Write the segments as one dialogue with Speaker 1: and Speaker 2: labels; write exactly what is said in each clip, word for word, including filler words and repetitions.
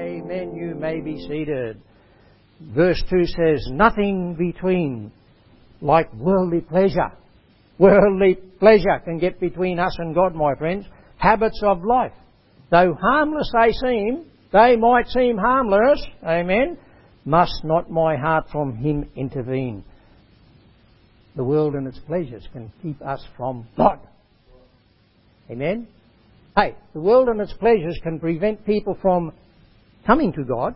Speaker 1: Amen. You may be seated. Verse two says, nothing between like worldly pleasure. Worldly pleasure can get between us and God, my friends. Habits of life. Though harmless they seem, they might seem harmless, amen, must not my heart from Him intervene. The world and its pleasures can keep us from God. Amen. Hey, the world and its pleasures can prevent people from coming to God.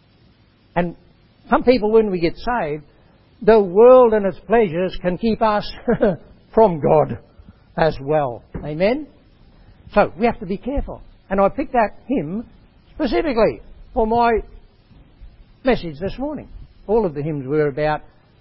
Speaker 1: And some people, when we get saved, the world and its pleasures can keep us from God as well. Amen? So, we have to be careful. And I picked that hymn specifically for my message this morning. All of the hymns were about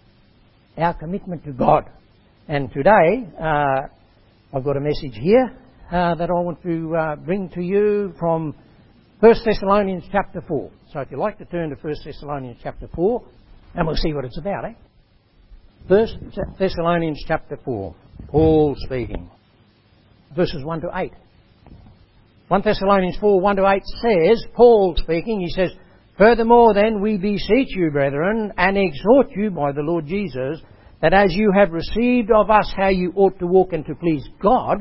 Speaker 1: our commitment to God. And today, uh, I've got a message here uh, that I want to uh, bring to you from First Thessalonians chapter four. So if you'd like to turn to First Thessalonians chapter four, and we'll see what it's about, eh? First Thessalonians chapter four, Paul speaking. Verses one to eight. First Thessalonians four, one to eight says, Paul speaking, he says, furthermore then we beseech you, brethren, and exhort you by the Lord Jesus, that as you have received of us how you ought to walk and to please God,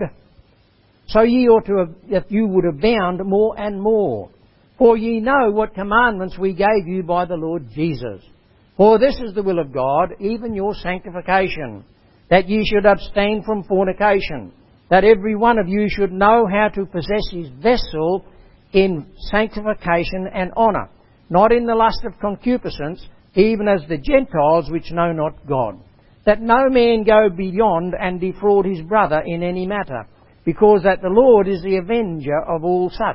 Speaker 1: so ye ought to have, that you would abound more and more. For ye know what commandments we gave you by the Lord Jesus. For this is the will of God, even your sanctification, that ye should abstain from fornication, that every one of you should know how to possess his vessel in sanctification and honour, not in the lust of concupiscence, even as the Gentiles which know not God. That no man go beyond and defraud his brother in any matter, because that the Lord is the avenger of all such.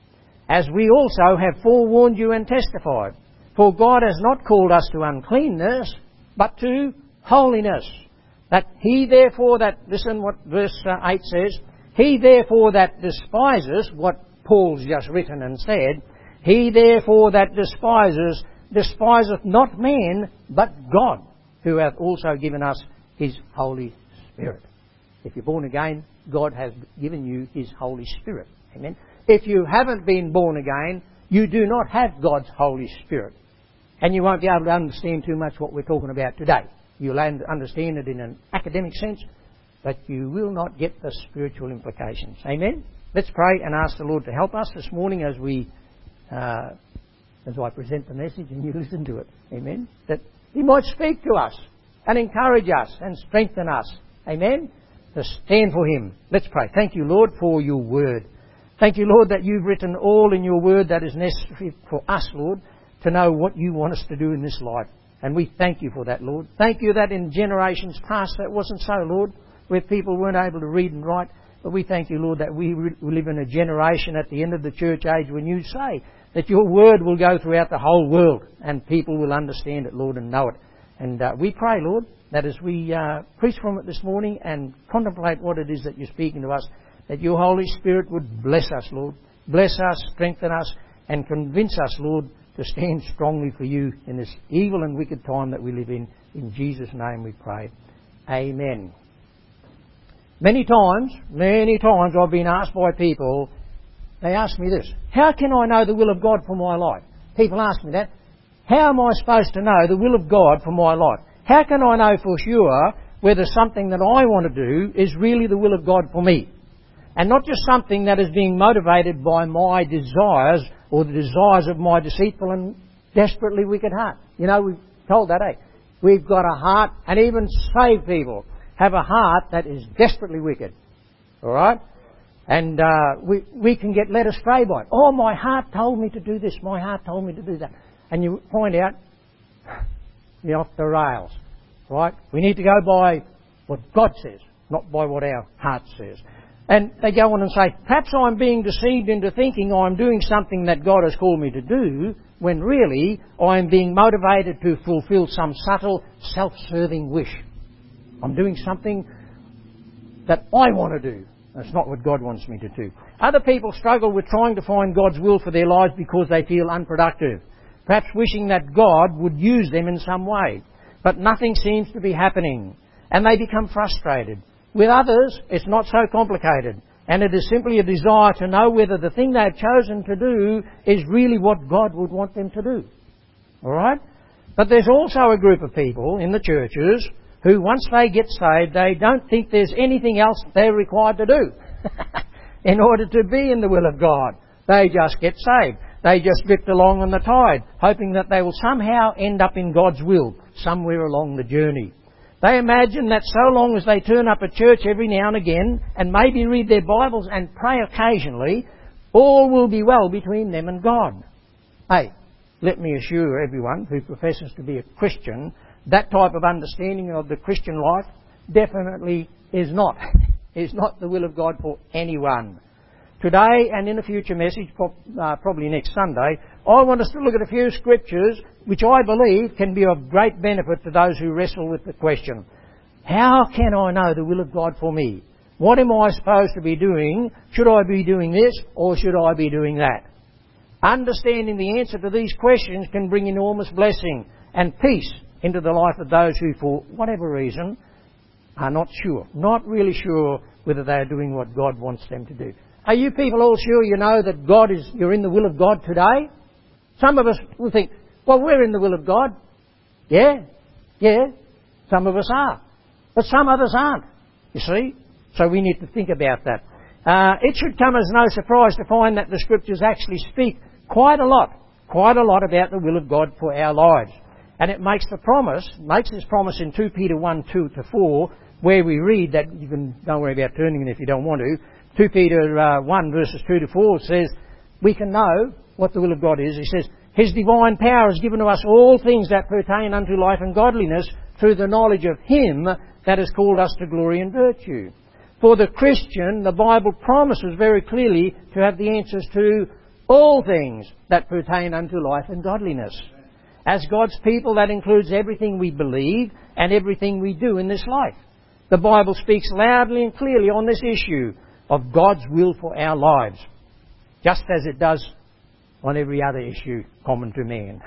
Speaker 1: As we also have forewarned you and testified. For God has not called us to uncleanness, but to holiness. That he therefore that, listen what verse eight says, he therefore that despises, what Paul's just written and said, he therefore that despises, despiseth not man, but God, who hath also given us his Holy Spirit. If you're born again, God has given you his Holy Spirit. Amen. If you haven't been born again, you do not have God's Holy Spirit. And you won't be able to understand too much what we're talking about today. You'll understand it in an academic sense, but you will not get the spiritual implications. Amen? Let's pray and ask the Lord to help us this morning as we, uh, as I present the message and you listen to it. Amen? That He might speak to us and encourage us and strengthen us. Amen? To stand for Him. Let's pray. Thank you, Lord, for your word. Thank you, Lord, that you've written all in your word that is necessary for us, Lord, to know what you want us to do in this life. And we thank you for that, Lord. Thank you that in generations past that wasn't so, Lord, where people weren't able to read and write. But we thank you, Lord, that we live in a generation at the end of the church age when you say that your word will go throughout the whole world and people will understand it, Lord, and know it. And uh, we pray, Lord, that as we uh, preach from it this morning and contemplate what it is that you're speaking to us, that your Holy Spirit would bless us, Lord. Bless us, strengthen us, and convince us, Lord, to stand strongly for you in this evil and wicked time that we live in. In Jesus' name we pray. Amen. Many times, many times I've been asked by people, they ask me this, how can I know the will of God for my life? People ask me that. How am I supposed to know the will of God for my life? How can I know for sure whether something that I want to do is really the will of God for me? And not just something that is being motivated by my desires or the desires of my deceitful and desperately wicked heart. You know, we've told that, eh? We've got a heart, and even saved people have a heart that is desperately wicked. Alright? And uh, we, we can get led astray by it. Oh, my heart told me to do this. My heart told me to do that. And you find out you're off the rails. Right? We need to go by what God says, not by what our heart says. And they go on and say, perhaps I'm being deceived into thinking I'm doing something that God has called me to do, when really I'm being motivated to fulfill some subtle, self-serving wish. I'm doing something that I want to do. That's not what God wants me to do. Other people struggle with trying to find God's will for their lives because they feel unproductive, perhaps wishing that God would use them in some way. But nothing seems to be happening, and they become frustrated. With others, it's not so complicated, And it is simply a desire to know whether the thing they've chosen to do is really what God would want them to do. Alright? But there's also a group of people in the churches who, once they get saved, they don't think there's anything else they're required to do in order to be in the will of God. They just get saved. They just drift along on the tide, hoping that they will somehow end up in God's will somewhere along the journey. They imagine that so long as they turn up at church every now and again and maybe read their Bibles and pray occasionally, all will be well between them and God. Hey, let me assure everyone who professes to be a Christian, that type of understanding of the Christian life definitely is not, is not the will of God for anyone. Today and in a future message, uh, probably next Sunday, I want us to look at a few scriptures which I believe can be of great benefit to those who wrestle with the question, how can I know the will of God for me? What am I supposed to be doing? Should I be doing this or should I be doing that? Understanding the answer to these questions can bring enormous blessing and peace into the life of those who, for whatever reason, are not sure, not really sure whether they are doing what God wants them to do. Are you people all sure you know that God is, you're in the will of God today? Some of us will think, well, we're in the will of God. Yeah, yeah, some of us are. But some others aren't, you see. So we need to think about that. Uh, it should come as no surprise to find that the Scriptures actually speak quite a lot, quite a lot about the will of God for our lives. And it makes the promise, makes this promise in two Peter one, two to four, where we read that, you can, don't worry about turning it if you don't want to, two Peter uh, one verses two to four says, we can know what the will of God is. He says, His divine power has given to us all things that pertain unto life and godliness through the knowledge of Him that has called us to glory and virtue. For the Christian, the Bible promises very clearly to have the answers to all things that pertain unto life and godliness. As God's people, that includes everything we believe and everything we do in this life. The Bible speaks loudly and clearly on this issue of God's will for our lives, just as it does on every other issue common to man.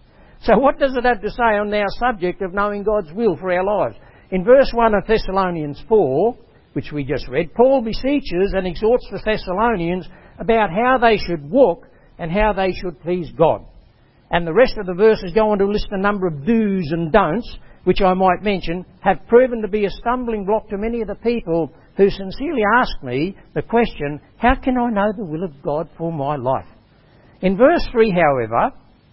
Speaker 1: So what does it have to say on our subject of knowing God's will for our lives? In verse one of Thessalonians four, which we just read, Paul beseeches and exhorts the Thessalonians about how they should walk and how they should please God. And the rest of the verses go on to list a number of do's and don'ts, which I might mention, have proven to be a stumbling block to many of the people who sincerely ask me the question, how can I know the will of God for my life? In verse three, however,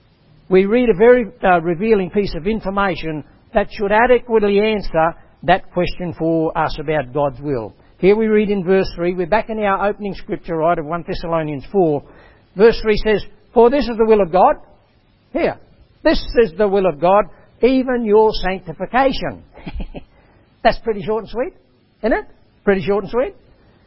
Speaker 1: we read a very uh, revealing piece of information that should adequately answer that question for us about God's will. Here we read in verse three, we're back in our opening scripture, right, of First Thessalonians four. Verse three says, for this is the will of God. Here, this is the will of God, even your sanctification. That's pretty short and sweet, isn't it? Pretty short and sweet.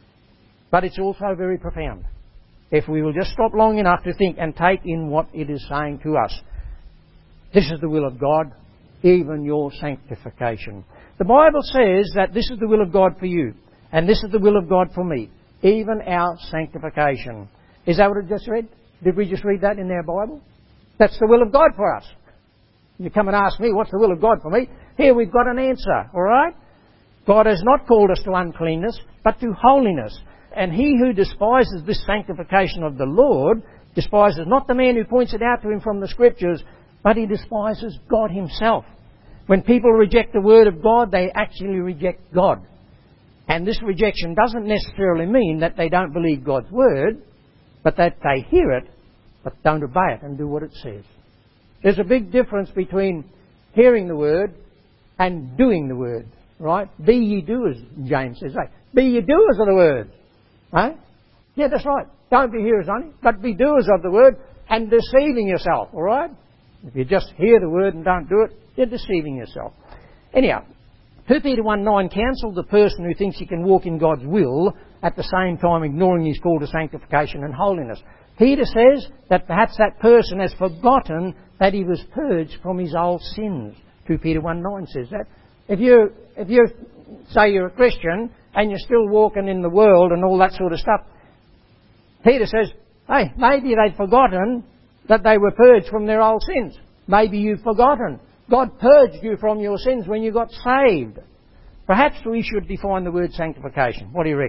Speaker 1: But it's also very profound, if we will just stop long enough to think and take in what it is saying to us. This is the will of God, even your sanctification. The Bible says that this is the will of God for you, and this is the will of God for me, even our sanctification. Is that what it just read? Did we just read that in our Bible? That's the will of God for us. You come and ask me, what's the will of God for me? Here we've got an answer, all right? God has not called us to uncleanness, but to holiness. And he who despises this sanctification of the Lord despises not the man who points it out to him from the Scriptures, but he despises God Himself. When people reject the Word of God, they actually reject God. And this rejection doesn't necessarily mean that they don't believe God's Word, but that they hear it, but don't obey it and do what it says. There's a big difference between hearing the Word and doing the Word, right? Be ye doers, James says. Right? Be ye doers of the Word. Right? Yeah, that's right. Don't be hearers only, but be doers of the Word and deceiving yourself, all right? If you just hear the Word and don't do it, you're deceiving yourself. Anyhow, Second Peter one nine counsels the person who thinks he can walk in God's will at the same time ignoring his call to sanctification and holiness. Peter says that perhaps that person has forgotten that he was purged from his old sins. Second Peter one nine says that. If you, if you say you're a Christian and you're still walking in the world and all that sort of stuff, Peter says, hey, maybe they'd forgotten that they were purged from their old sins. Maybe you've forgotten. God purged you from your sins when you got saved. Perhaps we should define the word sanctification. What do you reckon?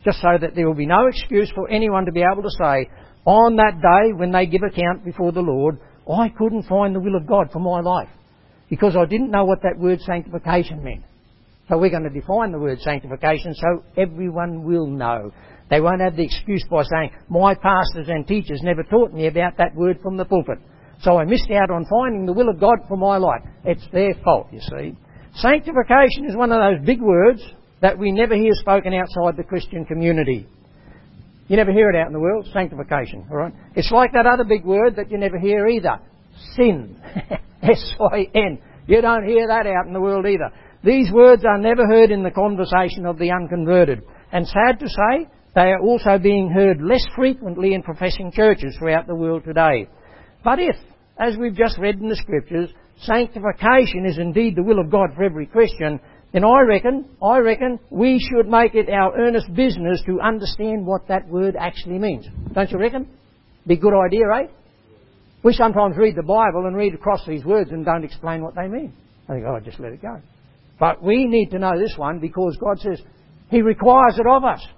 Speaker 1: just so that there will be no excuse for anyone to be able to say, on that day when they give account before the Lord, I couldn't find the will of God for my life because I didn't know what that word sanctification meant. So we're going to define the word sanctification so everyone will know. They won't have the excuse by saying, my pastors and teachers never taught me about that word from the pulpit, so I missed out on finding the will of God for my life. It's their fault, you see. Sanctification is one of those big words that we never hear spoken outside the Christian community. You never hear it out in the world, sanctification, all right? It's like that other big word that you never hear either, sin, S I N. You don't hear that out in the world either. These words are never heard in the conversation of the unconverted. And sad to say, they are also being heard less frequently in professing churches throughout the world today. But if, as we've just read in the Scriptures, sanctification is indeed the will of God for every Christian, then I reckon, I reckon we should make it our earnest business to understand what that word actually means. Don't you reckon? Be a good idea, eh? We sometimes read the Bible and read across these words and don't explain what they mean. I think, oh, just let it go. But we need to know this one because God says He requires it of us.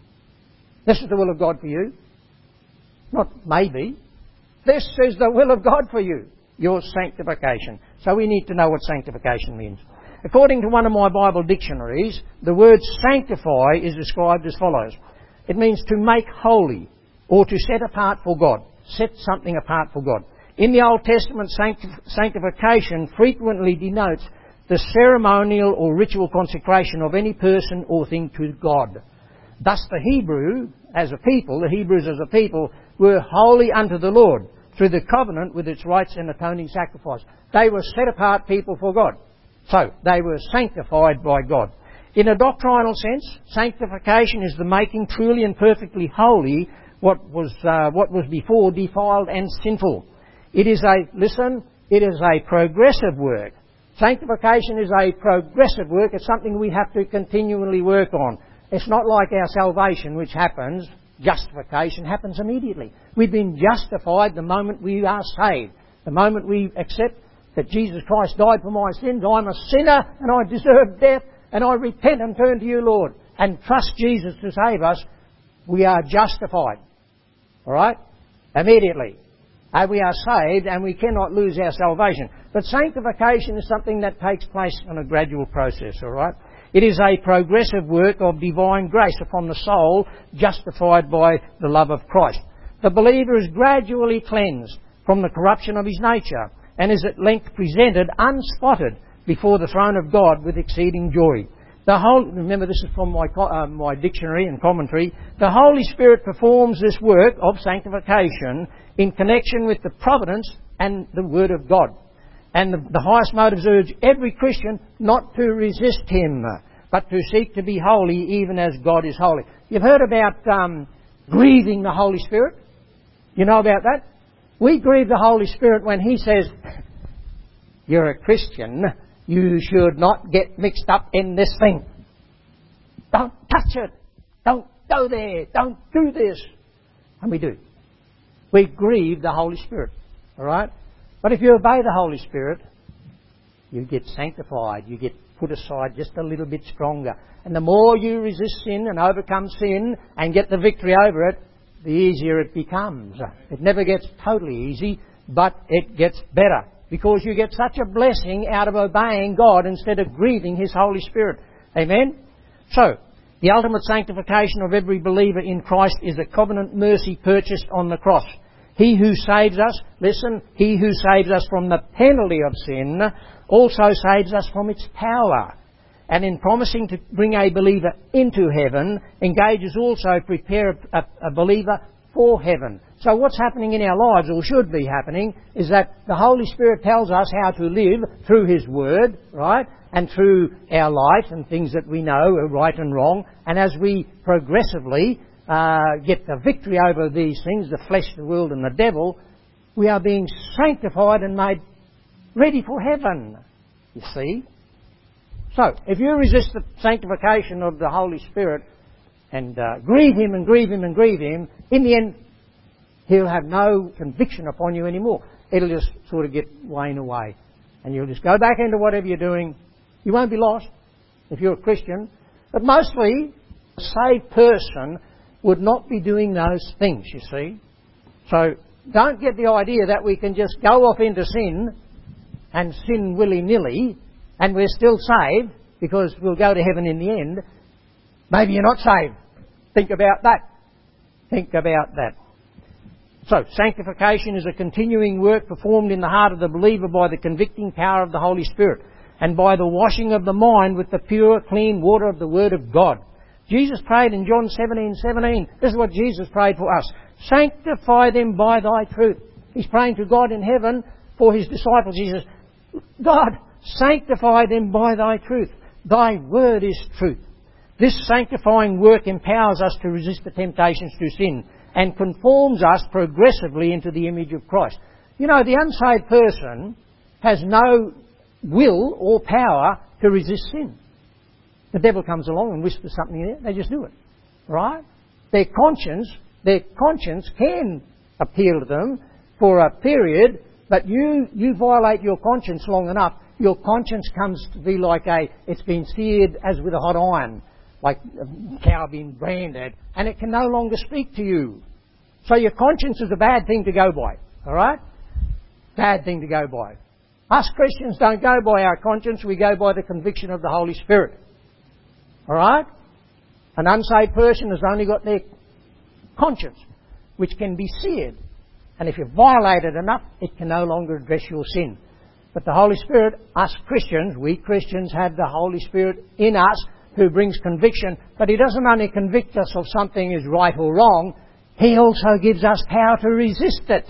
Speaker 1: This is the will of God for you. Not maybe. This is the will of God for you. Your sanctification. So we need to know what sanctification means. According to one of my Bible dictionaries, the word sanctify is described as follows. It means to make holy or to set apart for God. Set something apart for God. In the Old Testament, sanctif- sanctification frequently denotes the ceremonial or ritual consecration of any person or thing to God. Thus the Hebrew, as a people, the Hebrews as a people, were holy unto the Lord through the covenant with its rites and atoning sacrifice. They were set apart people for God. So, they were sanctified by God. In a doctrinal sense, sanctification is the making truly and perfectly holy what was, uh, what was before defiled and sinful. It is a, listen, it is a progressive work. Sanctification is a progressive work. It's something we have to continually work on. It's not like our salvation, which happens, justification happens immediately. We've been justified the moment we are saved. The moment we accept that Jesus Christ died for my sins, I'm a sinner and I deserve death, and I repent and turn to you, Lord, and trust Jesus to save us, we are justified. Alright? Immediately. And we are saved and we cannot lose our salvation. But sanctification is something that takes place on a gradual process, alright? It is a progressive work of divine grace upon the soul, justified by the love of Christ. The believer is gradually cleansed from the corruption of his nature and is at length presented unspotted before the throne of God with exceeding joy. The whole, remember this is from my, uh, my dictionary and commentary. The Holy Spirit performs this work of sanctification in connection with the providence and the Word of God. And the, the highest motives urge every Christian not to resist Him, but to seek to be holy even as God is holy. You've heard about um, grieving the Holy Spirit? You know about that? We grieve the Holy Spirit when He says, you're a Christian, you should not get mixed up in this thing. Don't touch it. Don't go there. Don't do this. And we do. We grieve the Holy Spirit. Alright? But if you obey the Holy Spirit, you get sanctified. You get put aside just a little bit stronger. And the more you resist sin and overcome sin and get the victory over it, the easier it becomes. It never gets totally easy, but it gets better. Because you get such a blessing out of obeying God instead of grieving His Holy Spirit. Amen? So, the ultimate sanctification of every believer in Christ is a covenant mercy purchased on the cross. He who saves us, listen, He who saves us from the penalty of sin also saves us from its power. And in promising to bring a believer into heaven, engages also to prepare a, a believer for heaven. So what's happening in our lives, or should be happening, is that the Holy Spirit tells us how to live through His Word, right? And through our life and things that we know are right and wrong. And as we progressively uh, get the victory over these things, the flesh, the world and the devil, we are being sanctified and made ready for heaven, you see. So, if you resist the sanctification of the Holy Spirit and uh, grieve Him and grieve Him and grieve Him, in the end, He'll have no conviction upon you anymore. It'll just sort of get wane away. And you'll just go back into whatever you're doing. You won't be lost if you're a Christian. But mostly, A saved person would not be doing those things, you see. So don't get the idea that we can just go off into sin and sin willy-nilly and we're still saved because we'll go to heaven in the end. Maybe you're not saved. Think about that. Think about that. So, sanctification is a continuing work performed in the heart of the believer by the convicting power of the Holy Spirit and by the washing of the mind with the pure, clean water of the Word of God. Jesus prayed in John seventeen seventeen. This is what Jesus prayed for us. Sanctify them by thy truth. He's praying to God in heaven for his disciples. He says, God, sanctify them by thy truth. Thy word is truth. This sanctifying work empowers us to resist the temptations to sin and conforms us progressively into the image of Christ. You know, the unsaved person has no will or power to resist sin. The devil comes along and whispers something in it, they just do it. Right? Their conscience, their conscience can appeal to them for a period, but you, you violate your conscience long enough, your conscience comes to be like a, it's been seared as with a hot iron, like a cow being branded, and it can no longer speak to you. So your conscience is a bad thing to go by, alright? Bad thing to go by. Us Christians don't go by our conscience, we go by the conviction of the Holy Spirit. Alright? An unsaved person has only got their conscience, which can be seared. And if you violate it enough, it can no longer address your sin. But the Holy Spirit, us Christians, we Christians have the Holy Spirit in us who brings conviction, but He doesn't only convict us of something is right or wrong, He also gives us power to resist it.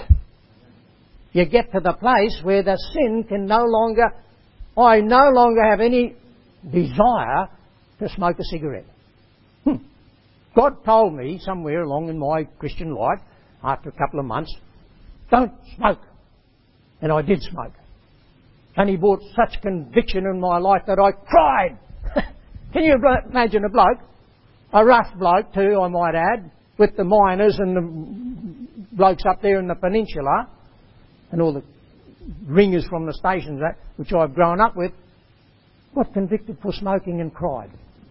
Speaker 1: You get to the place where the sin can no longer, I no longer have any desire to smoke a cigarette. Hmm. God told me somewhere along in my Christian life, after a couple of months, don't smoke. And I did smoke. And He brought such conviction in my life that I cried. Can you imagine a bloke, a rough bloke too, I might add, with the miners and the blokes up there in the peninsula, and all the ringers from the stations that which I've grown up with, got convicted for smoking and cried.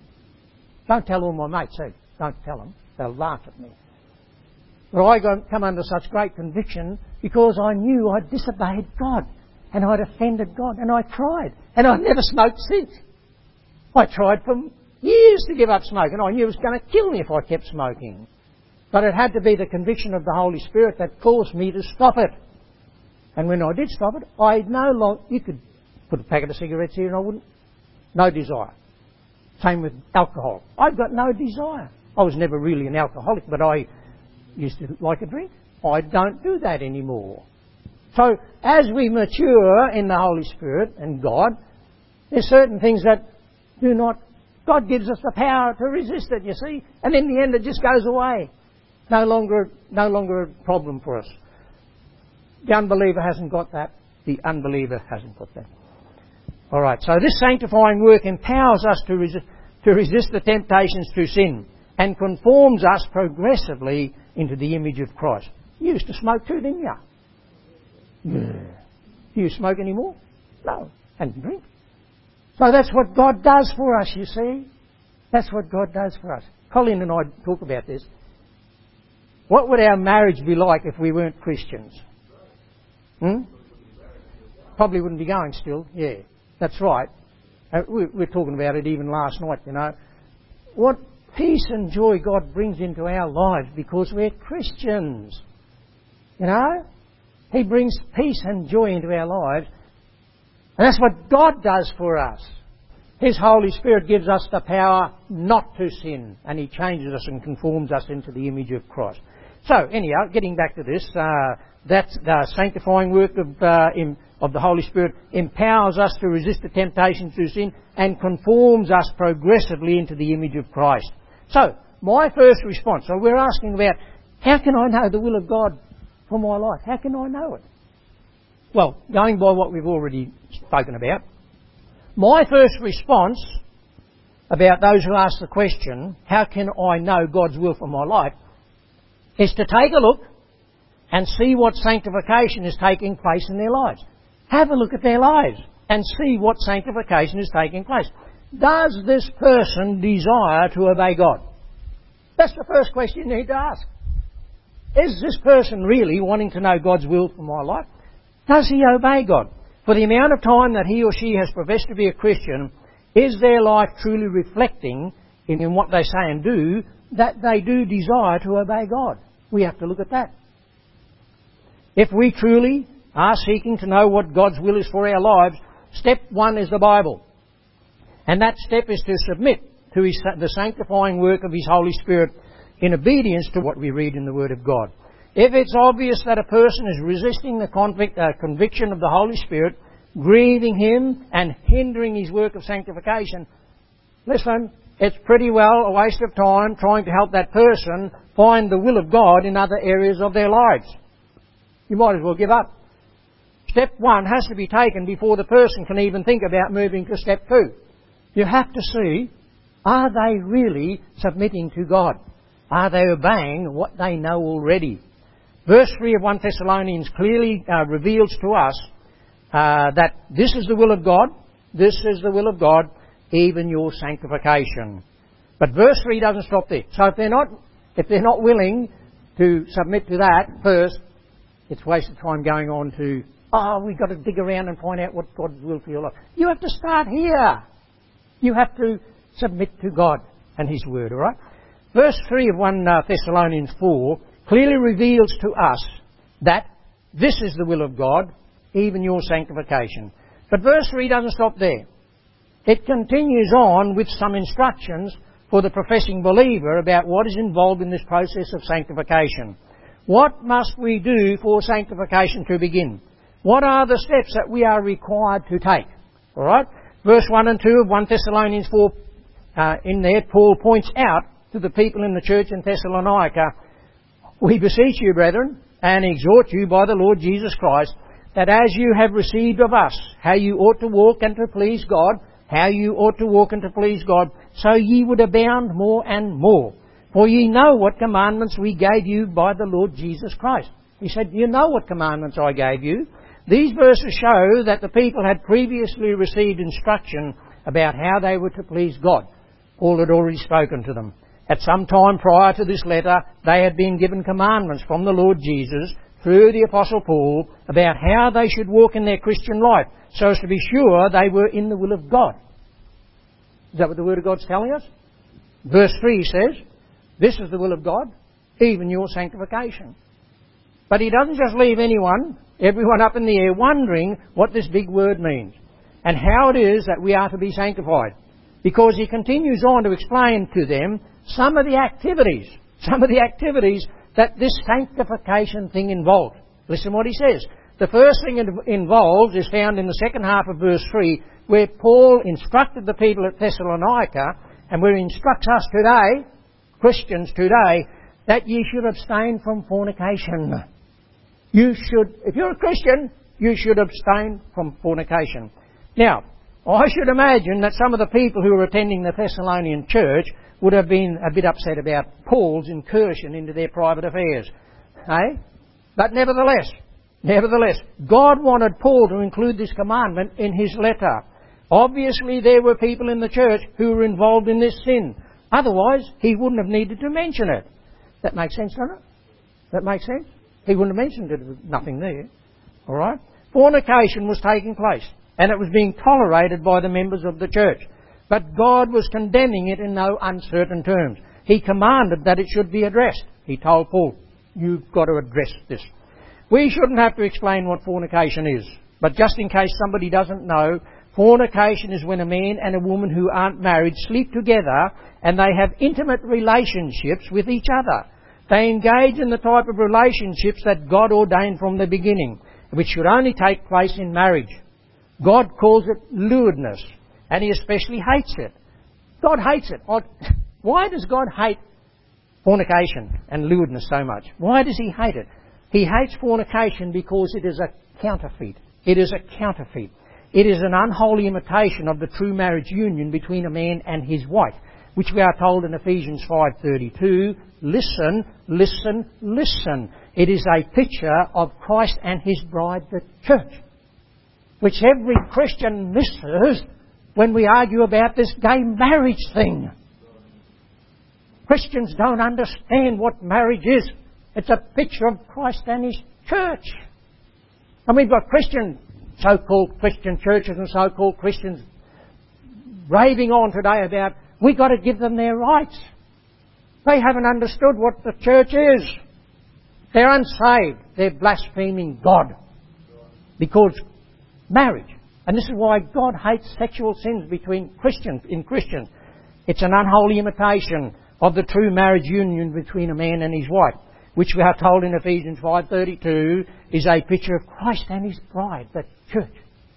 Speaker 1: Don't tell all my mates, eh? Don't tell them. They'll laugh at me. But I got come under such great conviction because I knew I'd disobeyed God and I'd offended God, and I cried, and I've never smoked since. I tried for years to give up smoking. I knew it was going to kill me if I kept smoking. But it had to be the conviction of the Holy Spirit that caused me to stop it. And when I did stop it, I no longer... You could put a packet of cigarettes here and I wouldn't... No desire. Same with alcohol. I've got no desire. I was never really an alcoholic, but I used to like a drink. I don't do that anymore. So, as we mature in the Holy Spirit and God, there's certain things that do not... God gives us the power to resist it, you see. And in the end it just goes away. No longer, no longer a problem for us. The unbeliever hasn't got that. The unbeliever hasn't got that. Alright, so this sanctifying work empowers us to resist, to resist the temptations to sin and conforms us progressively into the image of Christ. You used to smoke too, didn't you? Yeah. Do you smoke anymore? No. And drink. So that's what God does for us, you see. That's what God does for us. Colin and I talk about this. What would our marriage be like if we weren't Christians? Hmm? Probably wouldn't be going still. Yeah, that's right. Uh, we were talking about it even last night, you know. What peace and joy God brings into our lives because we're Christians. You know? He brings peace and joy into our lives. And that's what God does for us. His Holy Spirit gives us the power not to sin. And He changes us and conforms us into the image of Christ. So, anyhow, getting back to this, uh, that the sanctifying work of, uh, in, of the Holy Spirit empowers us to resist the temptations to sin and conforms us progressively into the image of Christ. So, my first response, so we're asking about, how can I know the will of God for my life? How can I know it? Well, going by what we've already spoken about, my first response about those who ask the question, how can I know God's will for my life, is to take a look and see what sanctification is taking place in their lives. Have a look at their lives and see what sanctification is taking place. Does this person desire to obey God? That's the first question you need to ask. Is this person really wanting to know God's will for my life? Does he obey God? For the amount of time that he or she has professed to be a Christian, is their life truly reflecting in, in what they say and do that they do desire to obey God? We have to look at that. If we truly are seeking to know what God's will is for our lives, step one is the Bible. And that step is to submit to his, the sanctifying work of His Holy Spirit in obedience to what we read in the Word of God. If it's obvious that a person is resisting the convic- uh, conviction of the Holy Spirit, grieving Him and hindering His work of sanctification, listen, it's pretty well a waste of time trying to help that person find the will of God in other areas of their lives. You might as well give up. Step one has to be taken before the person can even think about moving to step two. You have to see, are they really submitting to God? Are they obeying what they know already? Verse three of First Thessalonians clearly uh, reveals to us uh, that this is the will of God, this is the will of God, even your sanctification. But verse three doesn't stop there. So if they're not, if they're not willing to submit to that first, it's wasted time going on to, oh, we've got to dig around and find out what God's will for your life. You have to start here. You have to submit to God and His Word, all right? Verse three of First Thessalonians four clearly reveals to us that this is the will of God, even your sanctification. But verse three doesn't stop there. It continues on with some instructions for the professing believer about what is involved in this process of sanctification. What must we do for sanctification to begin? What are the steps that we are required to take? All right? Verse one and two of First Thessalonians four, uh, in there, Paul points out to the people in the church in Thessalonica, we beseech you, brethren, and exhort you by the Lord Jesus Christ, that as you have received of us how you ought to walk and to please God, how you ought to walk and to please God, so ye would abound more and more. For ye know what commandments we gave you by the Lord Jesus Christ. He said, you know what commandments I gave you. These verses show that the people had previously received instruction about how they were to please God. Paul had already spoken to them. At some time prior to this letter, they had been given commandments from the Lord Jesus through the Apostle Paul about how they should walk in their Christian life so as to be sure they were in the will of God. Is that what the Word of God's telling us? Verse three says, this is the will of God, even your sanctification. But He doesn't just leave anyone, everyone up in the air, wondering what this big word means and how it is that we are to be sanctified. Because He continues on to explain to them some of the activities, some of the activities that this sanctification thing involves. Listen what he says. The first thing it involves is found in the second half of verse three, where Paul instructed the people at Thessalonica, and where he instructs us today, Christians today, that ye should abstain from fornication. You should, if you're a Christian, you should abstain from fornication. Now, I should imagine that some of the people who were attending the Thessalonian church would have been a bit upset about Paul's incursion into their private affairs. Eh? But nevertheless, nevertheless, God wanted Paul to include this commandment in his letter. Obviously, there were people in the church who were involved in this sin. Otherwise, he wouldn't have needed to mention it. That makes sense, doesn't it? That makes sense? He wouldn't have mentioned it. There was nothing there. All right? Fornication was taking place, and it was being tolerated by the members of the church. But God was condemning it in no uncertain terms. He commanded that it should be addressed. He told Paul, you've got to address this. We shouldn't have to explain what fornication is. But just in case somebody doesn't know, fornication is when a man and a woman who aren't married sleep together and they have intimate relationships with each other. They engage in the type of relationships that God ordained from the beginning, which should only take place in marriage. God calls it lewdness, and He especially hates it. God hates it. Why does God hate fornication and lewdness so much? Why does He hate it? He hates fornication because it is a counterfeit. It is a counterfeit. It is an unholy imitation of the true marriage union between a man and his wife, which we are told in Ephesians five thirty-two, listen, listen, listen. It is a picture of Christ and His bride, the church, which every Christian misses when we argue about this gay marriage thing. Christians don't understand what marriage is. It's a picture of Christ and His church. And we've got Christian, so-called Christian churches and so-called Christians raving on today about we've got to give them their rights. They haven't understood what the church is. They're unsaved. They're blaspheming God. Because marriage, and this is why God hates sexual sins between Christians, in Christians. It's an unholy imitation of the true marriage union between a man and his wife, which we are told in Ephesians five thirty-two is a picture of Christ and His bride, the church.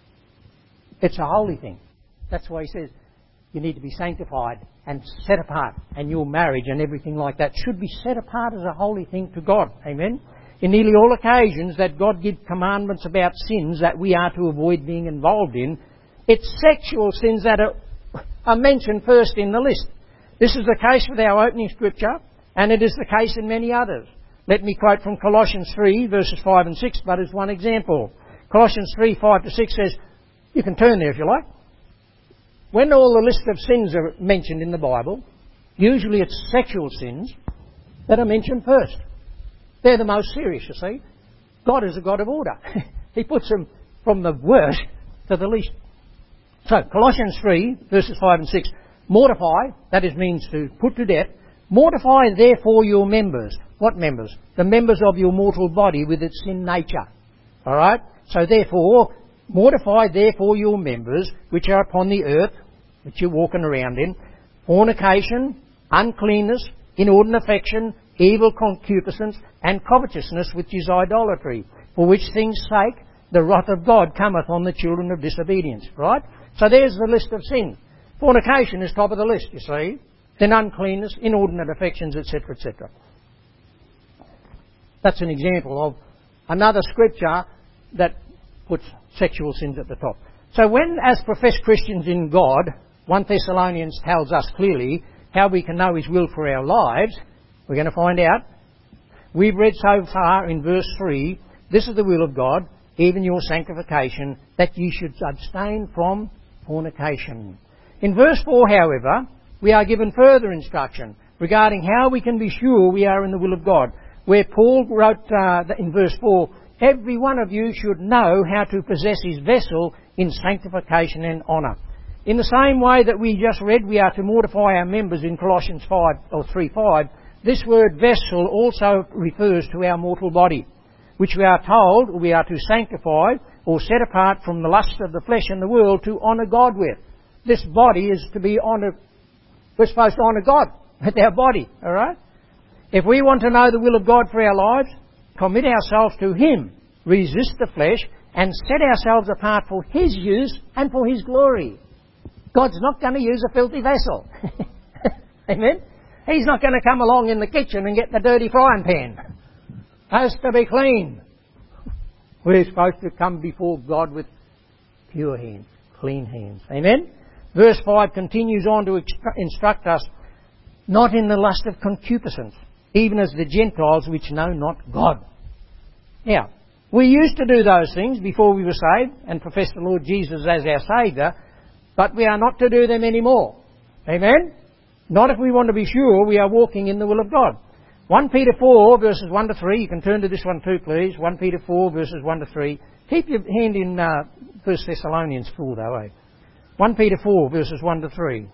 Speaker 1: It's a holy thing. That's why He says you need to be sanctified and set apart, and your marriage and everything like that should be set apart as a holy thing to God. Amen? In nearly all occasions that God gives commandments about sins that we are to avoid being involved in, it's sexual sins that are, are mentioned first in the list. This is the case with our opening scripture, and it is the case in many others. Let me quote from Colossians three, verses five and six, but as one example. Colossians three, five to six says, you can turn there if you like. When all the list of sins are mentioned in the Bible, usually it's sexual sins that are mentioned first. They're the most serious, you see. God is a God of order. He puts them from the worst to the least. So, Colossians three, verses five and six. Mortify, that is means to put to death. Mortify therefore your members. What members? The members of your mortal body with its sin nature. Alright? So therefore, mortify therefore your members which are upon the earth, which you're walking around in, fornication, uncleanness, inordinate affection, evil concupiscence, and covetousness, which is idolatry, for which things' sake the wrath of God cometh on the children of disobedience. Right? So there's the list of sins. Fornication is top of the list, you see. Then uncleanness, inordinate affections, et cetera, et cetera. That's an example of another scripture that puts sexual sins at the top. So when, as professed Christians in God, First Thessalonians tells us clearly how we can know His will for our lives, we're going to find out. We've read so far in verse three, this is the will of God, even your sanctification, that you should abstain from fornication. In verse four, however, we are given further instruction regarding how we can be sure we are in the will of God, where Paul wrote uh, in verse four, every one of you should know how to possess his vessel in sanctification and honour. In the same way that we just read, we are to mortify our members in Colossians five or three five. This word vessel also refers to our mortal body, which we are told we are to sanctify or set apart from the lust of the flesh and the world to honour God with. This body is to be honoured. We're supposed to honour God with our body, alright? If we want to know the will of God for our lives, commit ourselves to Him, resist the flesh, and set ourselves apart for His use and for His glory. God's not going to use a filthy vessel. Amen? He's not going to come along in the kitchen and get the dirty frying pan. It has to be clean. We're supposed to come before God with pure hands, clean hands. Amen? Verse five continues on to instruct us, not in the lust of concupiscence, even as the Gentiles which know not God. Now, we used to do those things before we were saved and profess the Lord Jesus as our Saviour, but we are not to do them anymore. Amen? Not if we want to be sure we are walking in the will of God. First Peter four, verses one to three. You can turn to this one too, please. First Peter four, verses one to three. Keep your hand in uh, First Thessalonians four, though, eh? First Peter four, verses one to three.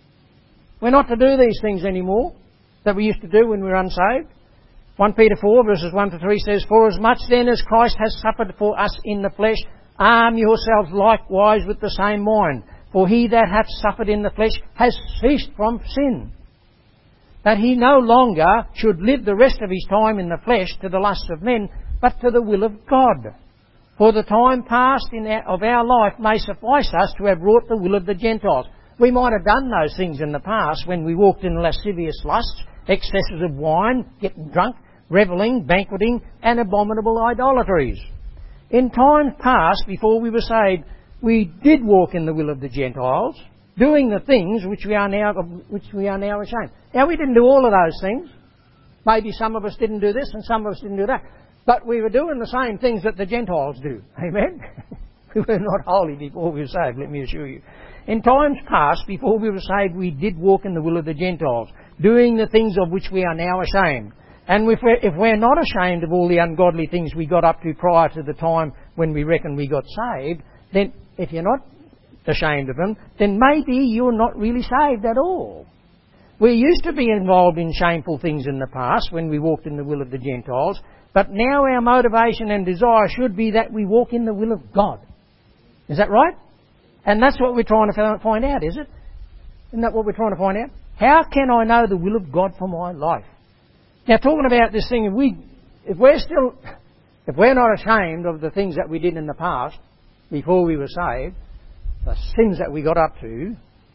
Speaker 1: We're not to do these things anymore that we used to do when we were unsaved. First Peter four, verses one to three says, for as much then as Christ has suffered for us in the flesh, arm yourselves likewise with the same mind. For he that hath suffered in the flesh has ceased from sin, that he no longer should live the rest of his time in the flesh to the lusts of men, but to the will of God. For the time past in our, of our life may suffice us to have wrought the will of the Gentiles. We might have done those things in the past when we walked in lascivious lusts, excesses of wine, getting drunk, revelling, banqueting, and abominable idolatries. In times past, before we were saved, we did walk in the will of the Gentiles, doing the things which we are now which we are now ashamed. Now, we didn't do all of those things. Maybe some of us didn't do this and some of us didn't do that. But we were doing the same things that the Gentiles do. Amen? We were not holy before we were saved, let me assure you. In times past, before we were saved, we did walk in the will of the Gentiles, doing the things of which we are now ashamed. And if we're, if we're not ashamed of all the ungodly things we got up to prior to the time when we reckon we got saved, then if you're not ashamed of them, then maybe you're not really saved at all. We used to be involved in shameful things in the past when we walked in the will of the Gentiles, but now our motivation and desire should be that we walk in the will of God. Is that right? And that's what we're trying to find out, is it? Isn't that what we're trying to find out? How can I know the will of God for my life? Now, talking about this thing, if, we, if we're still, if we're not ashamed of the things that we did in the past, before we were saved, the sins that we got up to,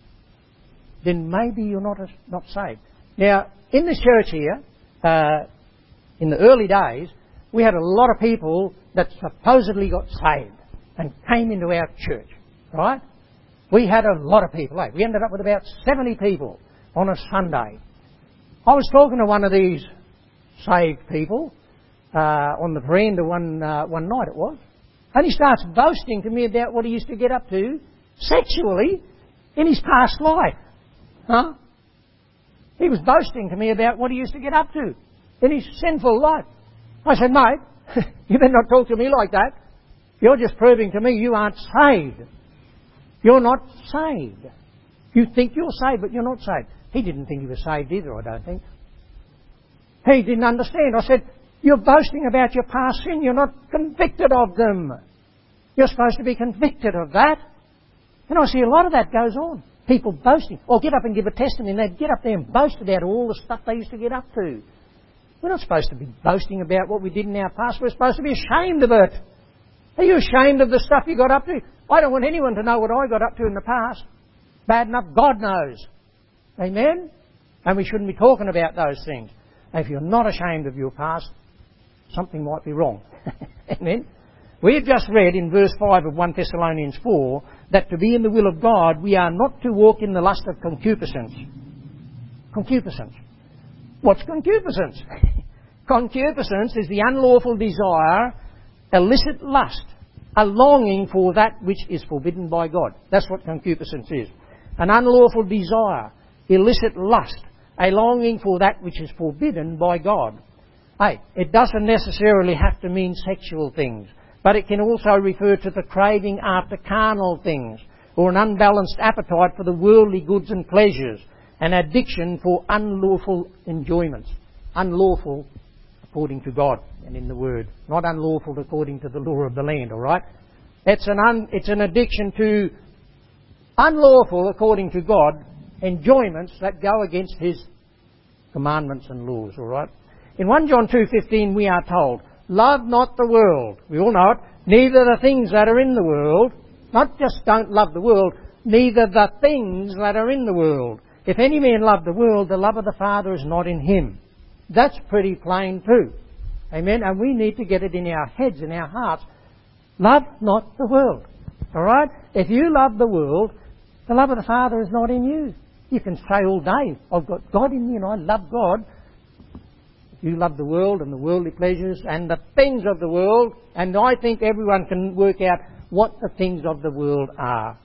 Speaker 1: then maybe you're not not saved. Now, in this church here, uh, in the early days, we had a lot of people that supposedly got saved and came into our church, right? We had a lot of people, eh? We ended up with about seventy people on a Sunday. I was talking to one of these saved people uh, on the veranda one, uh, one night it was, and he starts boasting to me about what he used to get up to sexually in his past life. Huh? He was boasting to me about what he used to get up to in his sinful life. I said, mate, you better not talk to me like that. You're just proving to me you aren't saved. You're not saved. You think you're saved, but you're not saved. He didn't think he was saved either, I don't think. He didn't understand. I said, you're boasting about your past sin. You're not convicted of them. You're supposed to be convicted of that. And I see a lot of that goes on. People boasting. Or get up and give a testimony, and they'd get up there and boast about all the stuff they used to get up to. We're not supposed to be boasting about what we did in our past. We're supposed to be ashamed of it. Are you ashamed of the stuff you got up to? I don't want anyone to know what I got up to in the past. Bad enough, God knows. Amen? And we shouldn't be talking about those things. If you're not ashamed of your past, something might be wrong. Amen? We have just read in verse five of First Thessalonians four that to be in the will of God, we are not to walk in the lust of concupiscence. Concupiscence. What's concupiscence? Concupiscence is the unlawful desire, illicit lust, a longing for that which is forbidden by God. That's what concupiscence is. An unlawful desire, illicit lust, a longing for that which is forbidden by God. Hey, it doesn't necessarily have to mean sexual things, but it can also refer to the craving after carnal things, or an unbalanced appetite for the worldly goods and pleasures, an addiction for unlawful enjoyments. Unlawful according to God and in the Word, not unlawful according to the law of the land, all right? It's an, un, it's an addiction to unlawful according to God enjoyments that go against His commandments and laws, all right? In First John two fifteen we are told, love not the world. We all know it. Neither the things that are in the world. Not just don't love the world. Neither the things that are in the world. If any man love the world, the love of the Father is not in him. That's pretty plain too. Amen? And we need to get it in our heads, in our hearts. Love not the world. Alright? If you love the world, the love of the Father is not in you. You can say all day, I've got God in me and I love God. You love the world and the worldly pleasures and the things of the world, and I think everyone can work out what the things of the world are.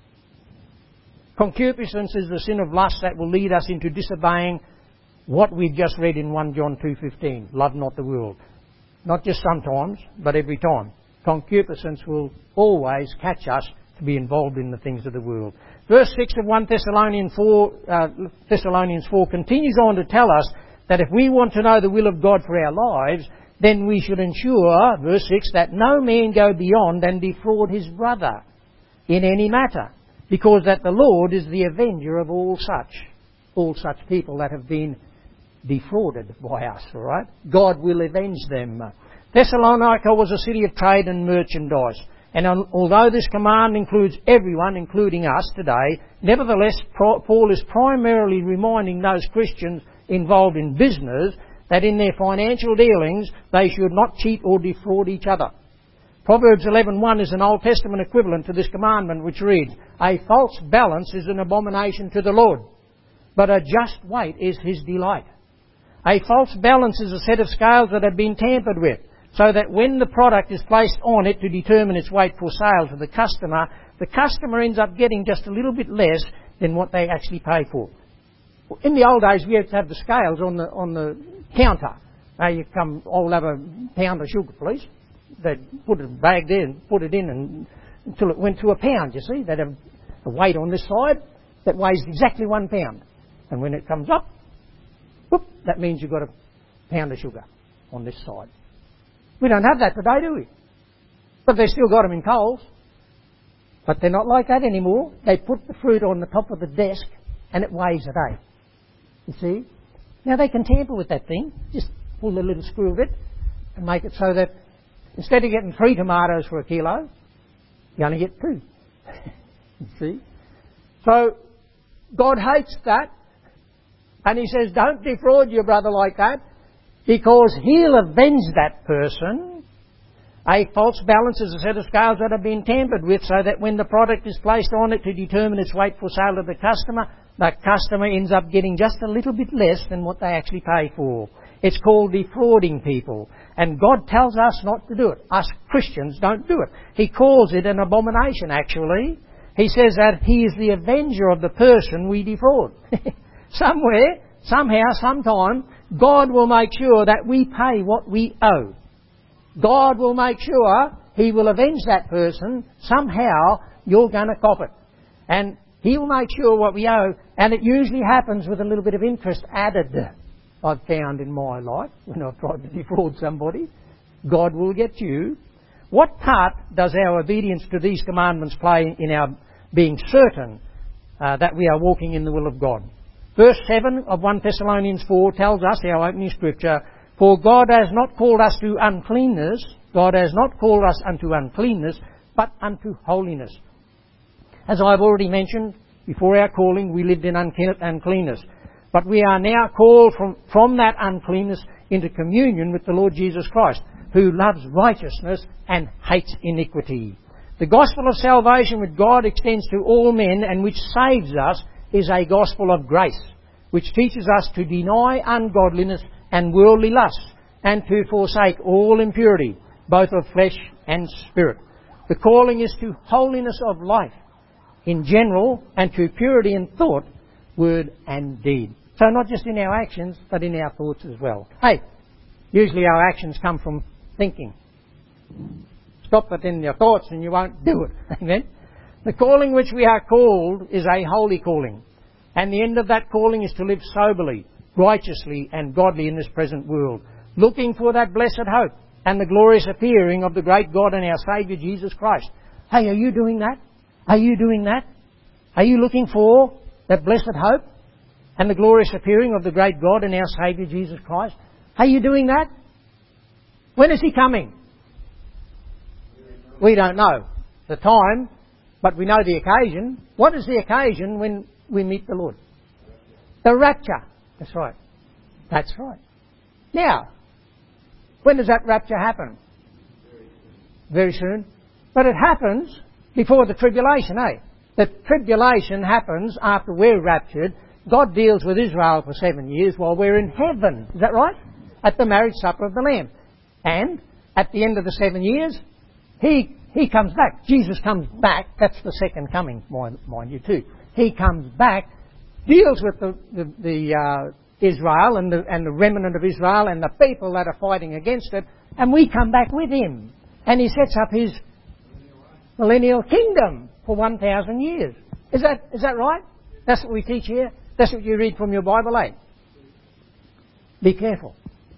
Speaker 1: Concupiscence is the sin of lust that will lead us into disobeying what we've just read in First John two fifteen. Love not the world. Not just sometimes, but every time. Concupiscence will always catch us to be involved in the things of the world. Verse six of First Thessalonians four, uh, Thessalonians four continues on to tell us that if we want to know the will of God for our lives, then we should ensure, verse six, that no man go beyond and defraud his brother in any matter, because that the Lord is the avenger of all such, all such people that have been defrauded by us, all right? God will avenge them. Thessalonica was a city of trade and merchandise, and although this command includes everyone, including us today, nevertheless Paul is primarily reminding those Christians involved in business that in their financial dealings they should not cheat or defraud each other. Proverbs eleven one is an Old Testament equivalent to this commandment, which reads, a false balance is an abomination to the Lord, but a just weight is His delight. A false balance is a set of scales that have been tampered with, so that when the product is placed on it to determine its weight for sale to the customer, the customer ends up getting just a little bit less than what they actually pay for. In the old days, we used to have the scales on the on the counter. Now you come, I'll have a pound of sugar, please. They'd put a bag there and put it in and, until it went to a pound, you see. They'd have a weight on this side that weighs exactly one pound. And when it comes up, whoop, that means you've got a pound of sugar on this side. We don't have that today, do we? But they still got them in Coles. But they're not like that anymore. They put the fruit on the top of the desk and it weighs a day. You see? Now they can tamper with that thing. Just pull the little screw of it and make it so that instead of getting three tomatoes for a kilo, you only get two. You see? So God hates that. And He says, don't defraud your brother like that, because He'll avenge that person. A false balance is a set of scales that have been tampered with, so that when the product is placed on it to determine its weight for sale to the customer, the customer ends up getting just a little bit less than what they actually pay for. It's called defrauding people. And God tells us not to do it. Us Christians don't do it. He calls it an abomination, actually. He says that He is the avenger of the person we defraud. Somewhere, somehow, sometime, God will make sure that we pay what we owe. God will make sure He will avenge that person. Somehow, you're going to cop it. And He will make sure what we owe. And it usually happens with a little bit of interest added, I've found in my life, when I've tried to defraud somebody. God will get you. What part does our obedience to these commandments play in our being certain uh, that we are walking in the will of God? Verse seven of First Thessalonians four tells us, our opening scripture, for God has not called us to uncleanness, God has not called us unto uncleanness, but unto holiness. As I've already mentioned, before our calling we lived in uncleanness. But we are now called from, from that uncleanness into communion with the Lord Jesus Christ, who loves righteousness and hates iniquity. The gospel of salvation which God extends to all men and which saves us is a gospel of grace, which teaches us to deny ungodliness and worldly lusts, and to forsake all impurity, both of flesh and spirit. The calling is to holiness of life in general, and to purity in thought, word and deed. So not just in our actions, but in our thoughts as well. Hey, usually our actions come from thinking. Stop it in your thoughts and you won't do it. Amen? The calling which we are called is a holy calling. And the end of that calling is to live soberly, righteously and godly in this present world, looking for that blessed hope and the glorious appearing of the great God and our Saviour Jesus Christ. Hey, are you doing that? Are you doing that? Are you looking for that blessed hope and the glorious appearing of the great God and our Saviour Jesus Christ? Are you doing that? When is He coming? We don't know the time, but we know the occasion. What is the occasion when we meet the Lord? The rapture. That's right. That's right. Now, when does that rapture happen? Very soon. But it happens before the tribulation, eh? The tribulation happens after we're raptured. God deals with Israel for seven years while we're in heaven. Is that right? At the marriage supper of the Lamb. And at the end of the seven years, He He comes back. Jesus comes back. That's the second coming, mind, mind you too. He comes back, deals with the, the, the uh, Israel and the, and the remnant of Israel and the people that are fighting against it, and we come back with Him. And He sets up His millennial kingdom for one thousand years. Is that is that right? That's what we teach here? That's what you read from your Bible, eh? Be careful.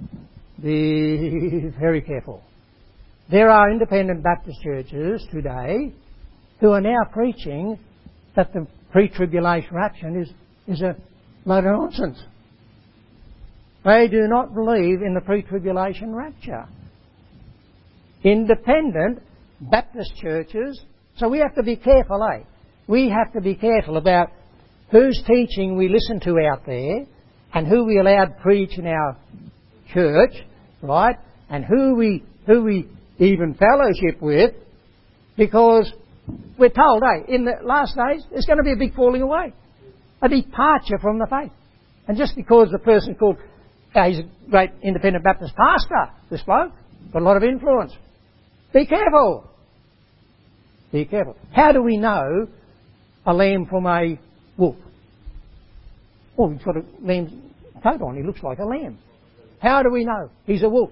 Speaker 1: Be very careful. There are independent Baptist churches today who are now preaching that the pre-tribulation rapture is, is a load of nonsense. They do not believe in the pre-tribulation rapture. Independent Baptist churches, so we have to be careful, eh? We have to be careful about whose teaching we listen to out there and who we allow to preach in our church, right? And who we who we even fellowship with, because we're told, hey, in the last days, there's going to be a big falling away. A departure from the faith. And just because the person called, uh, he's a great independent Baptist pastor, this bloke, got a lot of influence. Be careful. Be careful. How do we know a lamb from a wolf? Oh, he's got a lamb's coat on. He looks like a lamb. How do we know? He's a wolf.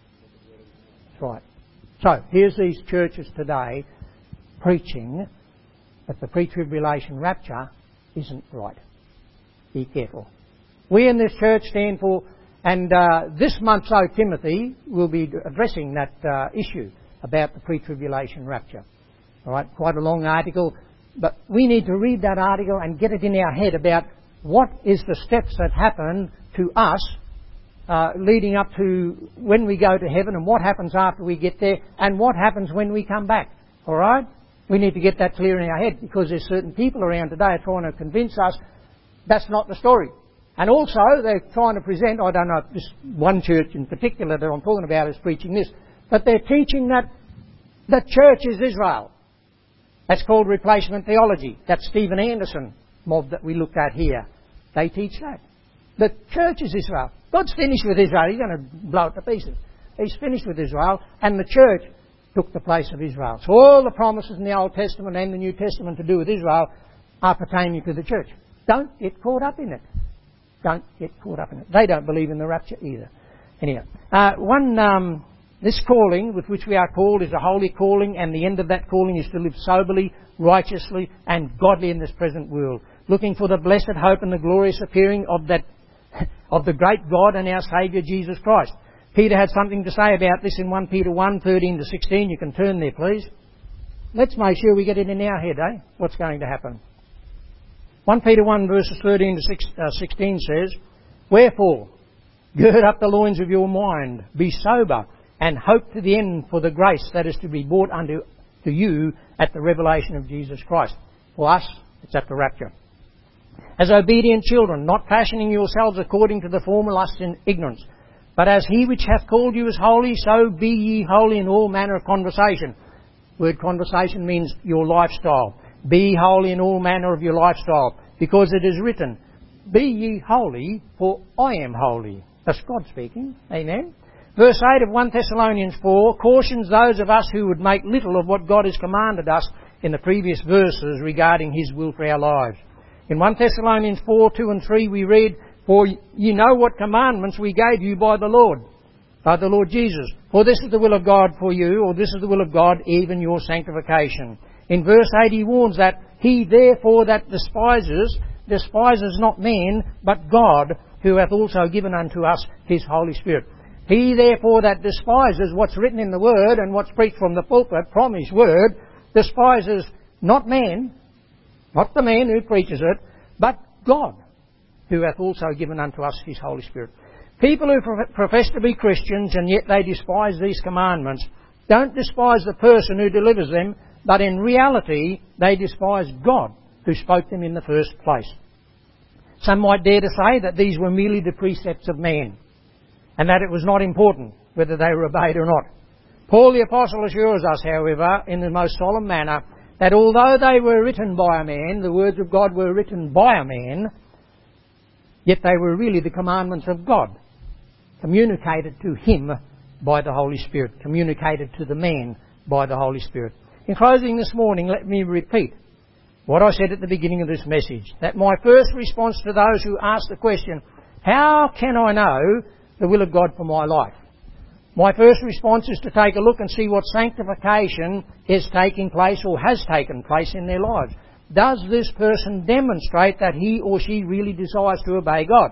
Speaker 1: That's right. So, here's these churches today preaching that the pre-tribulation rapture isn't right. Be careful. We in this church stand for, and uh, this month, so Timothy will be addressing that uh, issue about the pre-tribulation rapture. All right, quite a long article, but we need to read that article and get it in our head about what is the steps that happen to us uh, leading up to when we go to heaven, and what happens after we get there, and what happens when we come back. All right? We need to get that clear in our head, because there's certain people around today trying to convince us that's not the story. And also, they're trying to present, I don't know if this one church in particular that I'm talking about is preaching this, but they're teaching that the church is Israel. That's called replacement theology. That's Stephen Anderson mob that we looked at here. They teach that. The church is Israel. God's finished with Israel. He's going to blow it to pieces. He's finished with Israel, and the church took the place of Israel. So all the promises in the Old Testament and the New Testament to do with Israel are pertaining to the church. Don't get caught up in it. Don't get caught up in it. They don't believe in the rapture either. Anyhow, uh, one, um, this calling with which we are called is a holy calling, and the end of that calling is to live soberly, righteously, and godly in this present world, looking for the blessed hope and the glorious appearing of that of the great God and our Saviour Jesus Christ. Peter had something to say about this in First Peter one, thirteen to sixteen. You can turn there, please. Let's make sure we get it in our head, eh? What's going to happen? First Peter one, verses thirteen to sixteen says, "Wherefore, gird up the loins of your mind, be sober, and hope to the end for the grace that is to be brought unto to you at the revelation of Jesus Christ." For us, it's at the rapture. "As obedient children, not fashioning yourselves according to the former lusts in ignorance, but as he which hath called you is holy, so be ye holy in all manner of conversation." Word conversation means your lifestyle. Be holy in all manner of your lifestyle, because it is written, "Be ye holy, for I am holy." That's God speaking. Amen. Verse eight of First Thessalonians four cautions those of us who would make little of what God has commanded us in the previous verses regarding His will for our lives. In First Thessalonians four, two and three we read, "For ye know what commandments we gave you by the Lord, by the Lord Jesus. For this is the will of God for you," or "this is the will of God, even your sanctification." In verse eight he warns that "he therefore that despises, despises not men, but God, who hath also given unto us His Holy Spirit." He therefore that despises what's written in the Word and what's preached from the pulpit from His Word, despises not man, not the man who preaches it, but God, who hath also given unto us His Holy Spirit. People who profess to be Christians and yet they despise these commandments don't despise the person who delivers them, but in reality they despise God who spoke them in the first place. Some might dare to say that these were merely the precepts of man, and that it was not important whether they were obeyed or not. Paul the Apostle assures us, however, in the most solemn manner, that although they were written by a man, the words of God were written by a man, yet they were really the commandments of God, communicated to him by the Holy Spirit, communicated to the man by the Holy Spirit. In closing this morning, let me repeat what I said at the beginning of this message, that my first response to those who ask the question, "How can I know the will of God for my life?" My first response is to take a look and see what sanctification is taking place or has taken place in their lives. Does this person demonstrate that he or she really desires to obey God?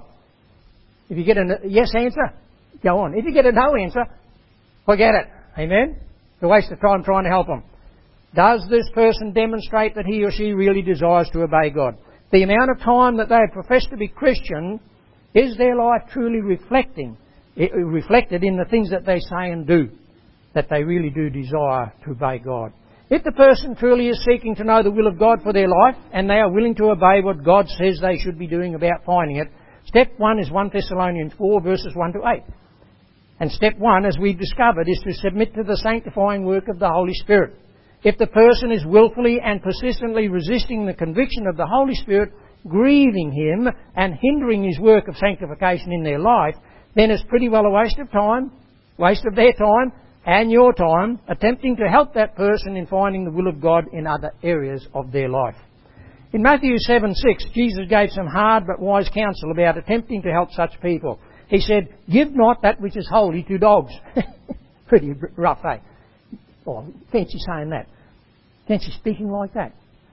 Speaker 1: If you get a yes answer, go on. If you get a no answer, forget it. Amen? It's a waste of time trying to help them. Does this person demonstrate that he or she really desires to obey God? The amount of time that they have professed to be Christian, is their life truly reflecting, reflected in the things that they say and do, that they really do desire to obey God? If the person truly is seeking to know the will of God for their life, and they are willing to obey what God says they should be doing about finding it, step one is First Thessalonians four, verses one to eight. And step one, as we've discovered, is to submit to the sanctifying work of the Holy Spirit. If the person is willfully and persistently resisting the conviction of the Holy Spirit, grieving Him and hindering His work of sanctification in their life, then it's pretty well a waste of time, waste of their time and your time, attempting to help that person in finding the will of God in other areas of their life. In Matthew seven six, Jesus gave some hard but wise counsel about attempting to help such people. He said, give not that which is holy to dogs. Pretty rough, eh? Oh, fancy saying that. Fancy speaking like that.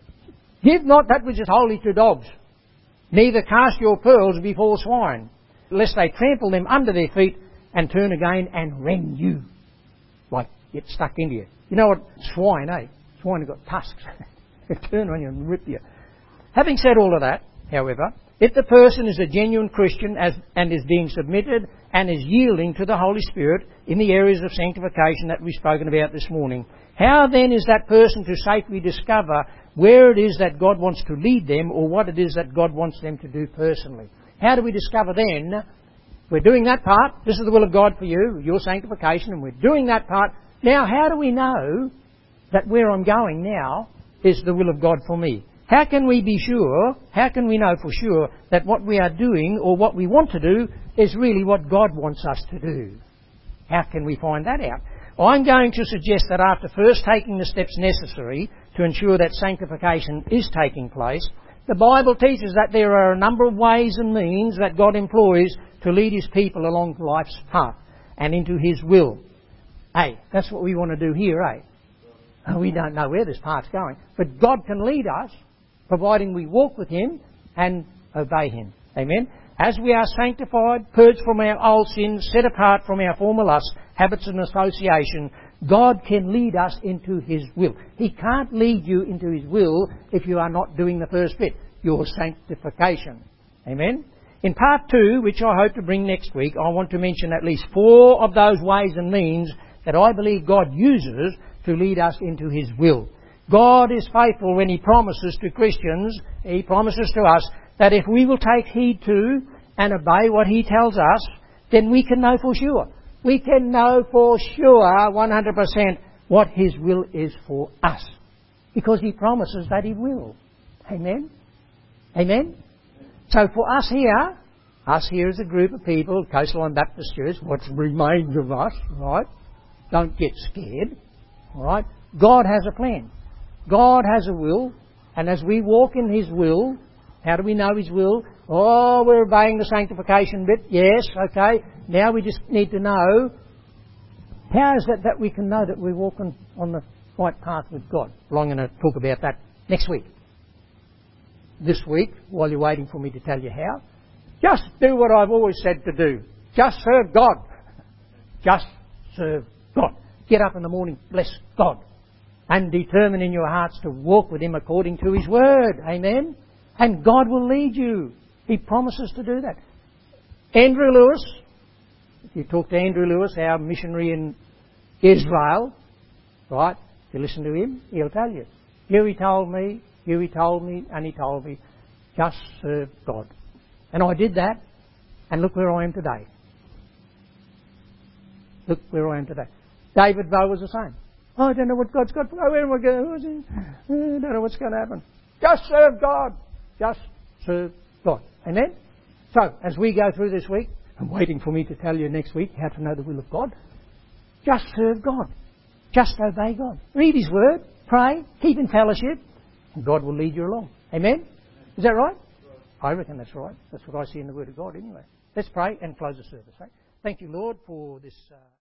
Speaker 1: Give not that which is holy to dogs, neither cast your pearls before swine, lest they trample them under their feet and turn again and rend you, like get stuck into you. You know what? Swine, eh? Swine have got tusks. They turn on you and rip you. Having said all of that, however, if the person is a genuine Christian as, and is being submitted and is yielding to the Holy Spirit in the areas of sanctification that we've spoken about this morning, how then is that person to safely discover where it is that God wants to lead them or what it is that God wants them to do personally? How do we discover then? We're doing that part. This is the will of God for you, your sanctification, and we're doing that part. Now, how do we know that where I'm going now is the will of God for me? How can we be sure, how can we know for sure that what we are doing or what we want to do is really what God wants us to do? How can we find that out? I'm going to suggest that after first taking the steps necessary to ensure that sanctification is taking place, the Bible teaches that there are a number of ways and means that God employs to lead His people along life's path and into His will. Hey, that's what we want to do here, eh? We don't know where this path's going, but God can lead us, providing we walk with Him and obey Him. Amen? As we are sanctified, purged from our old sins, set apart from our former lusts, habits and association, God can lead us into His will. He can't lead you into His will if you are not doing the first bit, your sanctification. Amen? In part two, which I hope to bring next week, I want to mention at least four of those ways and means that I believe God uses to lead us into His will. God is faithful when He promises to Christians, He promises to us, that if we will take heed to and obey what He tells us, then we can know for sure. We can know for sure, one hundred percent, what His will is for us. Because He promises that He will. Amen? Amen? So for us here, us here as a group of people, Coastline Baptist Church, what remains of us, right? Don't get scared, right? God has a plan. God has a will, and as we walk in His will, how do we know His will? Oh, we're obeying the sanctification bit. Yes, okay. Now we just need to know, how is it that we can know that we're walking on the right path with God? Well, I'm going to talk about that next week. This week, while you're waiting for me to tell you how, just do what I've always said to do. Just serve God. Just serve God. Get up in the morning, bless God, and determine in your hearts to walk with Him according to His Word. Amen? And God will lead you. He promises to do that. Andrew Lewis, if you talk to Andrew Lewis, our missionary in Israel, right, if you listen to him, he'll tell you. Here he told me, here he told me, and he told me, just serve God. And I did that, and look where I am today. Look where I am today. David Bowe was the same. Oh, I don't know what God's got. Oh, where am I going? I don't know what's going to happen. Just serve God. Just serve God. Amen? So, as we go through this week, I'm waiting for me to tell you next week how to know the will of God. Just serve God. Just obey God. Read His Word. Pray. Keep in fellowship. And God will lead you along. Amen? Is that right? I reckon that's right. That's what I see in the Word of God anyway. Let's pray and close the service. Right? Thank you, Lord, for this... Uh